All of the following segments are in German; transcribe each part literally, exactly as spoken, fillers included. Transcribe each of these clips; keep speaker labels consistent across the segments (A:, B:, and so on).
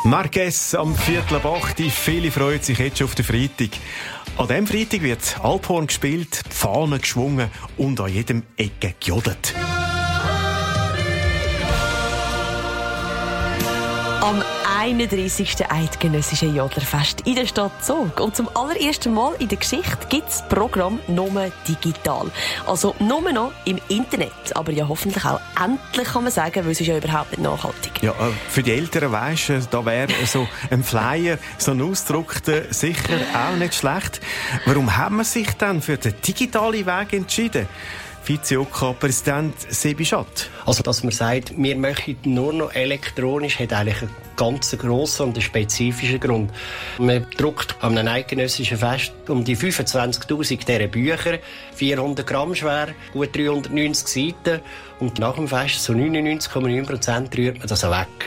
A: Marquez am Viertel ab acht. Viele freuen sich jetzt schon auf den Freitag. An diesem Freitag wird Alphorn gespielt, die Fahnen geschwungen und an jedem Ecke gejodelt.
B: Am einunddreissigsten Eidgenössischen Jodlerfest in der Stadt Zug. Und zum allerersten Mal in der Geschichte gibt es das Programm nur digital. Also nur noch im Internet. Aber ja hoffentlich auch endlich, kann man sagen, weil es ist ja überhaupt nicht nachhaltig.
A: Ja, für die Älteren weisst du, da wäre so ein Flyer, so ein ausgedruckter, sicher auch nicht schlecht. Warum haben wir sich dann für den digitalen Weg entschieden? Vize-OK-Präsident Sebi Schatt.
C: Also, dass man sagt, wir möchten nur noch elektronisch, hat eigentlich einen ganz grossen und einen spezifischen Grund. Man druckt an einem eidgenössischen Fest um die fünfundzwanzigtausend dieser Bücher, vierhundert Gramm schwer, gut dreihundertneunzig Seiten. Und nach dem Fest, so neunundneunzig Komma neun Prozent, rührt man das auch weg.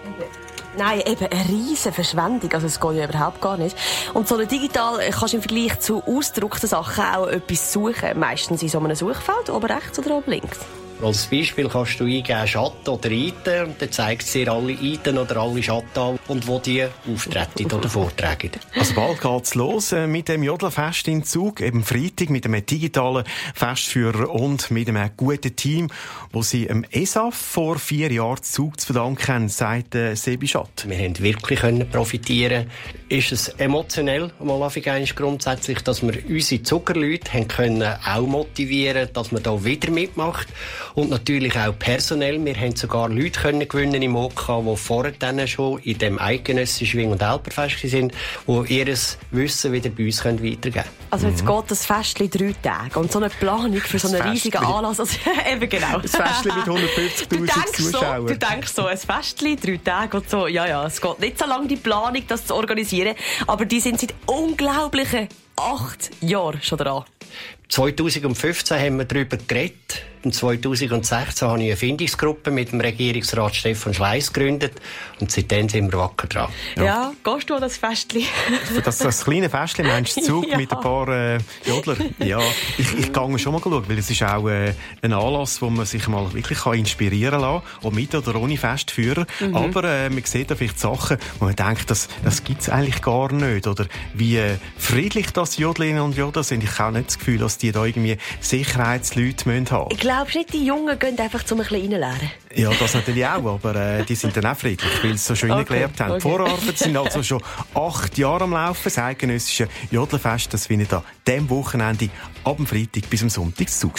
B: Nein, eben eine riesige Verschwendung. Also, es geht ja überhaupt gar nicht. Und so eine digital kannst du im Vergleich zu ausgedruckten Sachen auch etwas suchen. Meistens in so einem Suchfeld, oben rechts oder oben links.
C: Als Beispiel kannst du eingeben Schatten oder Eiten und dann zeigt es dir alle Eiten oder alle Schatten an und wo die auftreten oder vortragen.
A: Also bald geht's los mit dem Jodlerfest in Zug, eben Freitag mit einem digitalen Festführer und mit einem guten Team, wo sie dem E S A F vor vier Jahren Zug zu verdanken haben, sagt Sebi Schatt.
C: Wir haben wirklich können profitieren. Ist es emotionell mal anfangs grundsätzlich, dass wir unsere Zuckerleute haben können auch motivieren, dass man da wieder mitmacht. Und natürlich auch personell. Wir haben sogar Leute können gewinnen im O K, die vorher dann schon in dem eidgenössischen Schwing- und Alperfest sind, die ihr Wissen wieder bei uns weitergeben können.
B: Also jetzt mhm. geht das Festchen drei Tage. Und so eine Planung für so einen riesigen Anlass. Also, eben genau.
A: Das Festchen mit hundertfünfzigtausend Zuschauern.
B: So, du denkst so, ein Festchen, drei Tage und so. Ja, ja, es geht nicht so lange, die Planung, das zu organisieren. Aber die sind seit unglaublichen acht Jahren schon dran.
C: zweitausendfünfzehn haben wir darüber geredet. Und zweitausendsechzehn habe ich eine Findungsgruppe mit dem Regierungsrat Stefan Schleiss gegründet. Und seitdem sind wir wacker dran.
B: Ja, ja, gehst du an das Festchen?
A: das, das kleine Festchen, meinst du, Zug ja. mit ein paar äh, Jodler? Ja, ich, ich gehe schon mal schauen, weil es ist auch äh, ein Anlass, wo man sich mal wirklich kann inspirieren kann, ob mit oder ohne Festführer. Mhm. Aber äh, man sieht da vielleicht Sachen, wo man denkt, das, das gibt es eigentlich gar nicht. Oder wie äh, friedlich das Jodlerinnen und Jodler sind. Ich habe auch nicht das Gefühl, dass die da irgendwie Sicherheitsleute müssen haben.
B: Ich glaube nicht, die Jungen gehen einfach zum ein bisschen reinlernen.
A: Ja, das natürlich auch, aber äh, die sind dann auch friedlich, weil sie so schön okay, gelernt haben. Okay. Die Vorarbeit sind also schon acht Jahre am Laufen. Das eidgenössische Jodlerfest, das findet an diesem Wochenende ab dem Freitag bis am Sonntag zu